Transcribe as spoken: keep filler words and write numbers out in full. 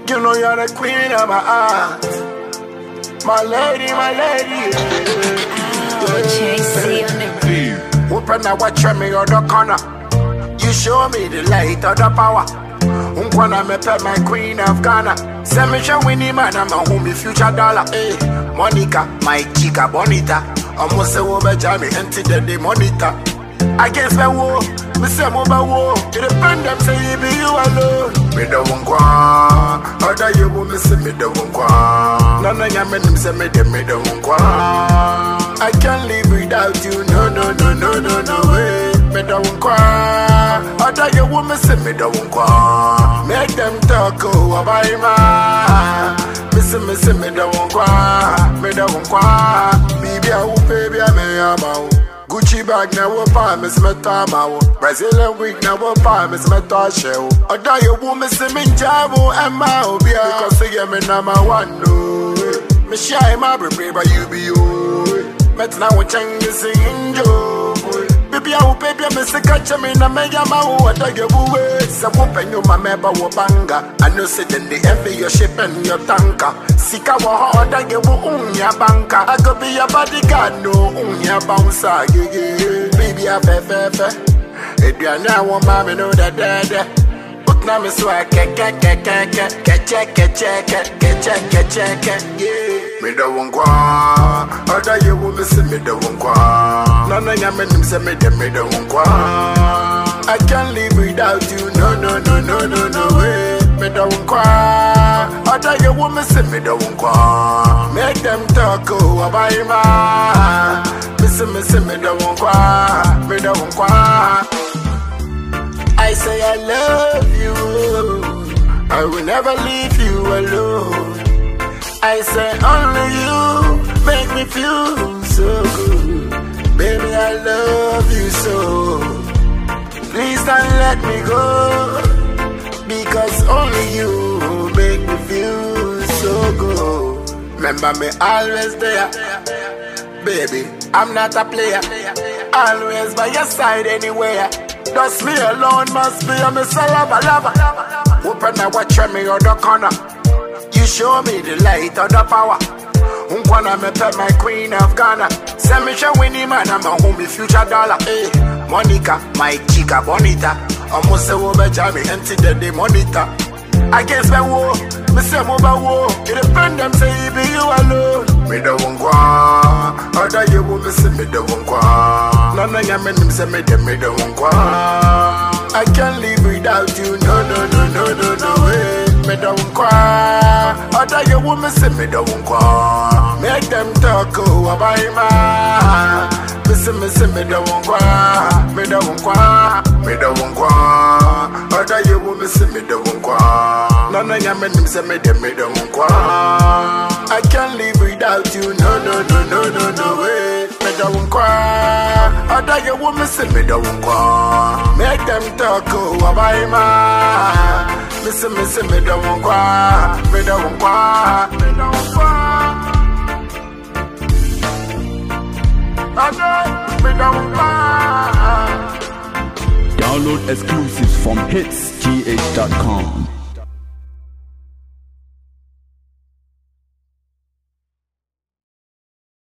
You know you're the queen of my heart. My lady, my lady. J C on the beat. Open now watch me on the corner. You show me the light of the power. Unkwana me pet my queen of Ghana. Send me show winnie man, I'm a homie future dollar. Hey, Monica, my chica bonita. Almost say wo be jam me empty the day monitor. I guess me wo, me say mo ba wo. It depend them say it be you alone. Me da won kwa, other you wo me say me da won kwa. Nana nya me nim say me de me da won kwa. I can't live without you, no no no no no no way. Me da won kwa, other you wo me say me da won kwa. Make them talk oh about ma. Me say me say me da won kwa, me da won kwa. Baby I will baby I me ama. Gucci bag na wo pa me se me ta ma wo. Brazilian wig na wo pa me se me ta she wo. Oda ye wo me se me njabo emma obia. Because say me number one no. Me shy my baby but you be you. Met na wo chang me sing injo. Baby I will baby me se catch me na me yama wo. Oda ye wo we. Se wo penyo ma me ba wo banga. I know say then they envy your ship and your tanker. Sika wo ha oda ye wo unya banka. I go be your bodyguard no unya bouncer. Baby I fe fe fe. If you now want mommy know that dad. But now me so I ke ke ke ke ke ke check ke check ke check ke check yeah. Me da won kwa, oda ye wo me se me da won kwa. Nana nya me nim se me de me da won kwa. I can't live without you, no no no no no no way. Me da won kwa, oda ye wo me se me da won kwa. Make them talk oh about ma. Me se me se me da won kwa, me da won kwa. I say I love you, I will never leave you alone. I say only you make me feel so good. Baby, I love you so. Please don't let me go, because only you make me feel so good. Remember me always there, baby, I'm not a player. Always by your side anywhere. Just me alone must be a miss a lover, lover. Open now watch me on the corner. You show me the light of the power. Unkwana me pet my queen of Ghana. Send me show winnie man, I'm a homie future dollar. Hey, Monica, my chica bonita. Almost say wo be jam me empty the day monitor. I guess me wo, me say mo ba wo. It depend them say it be you alone. Me da won kwa, other you wo me say me da won kwa. Nana nya me nim say me de me da won kwa. I can't live without you, no no no no no no way. Me da won kwa, other you wo me say me da won kwa. Make them talk oh about ma. Me say me say me da won kwa, me da won kwa, me da won kwa. Other you wo me say me da won kwa. Nana nya me nim say me de me da won kwa. I can't live without you, no no no no no no way. Me da won kwa, other you wo me say me da won kwa. Make them talk oh about ma. Me say me say me da won kwa, me da won kwa, me da won kwa. Download exclusives from hits g h dot com.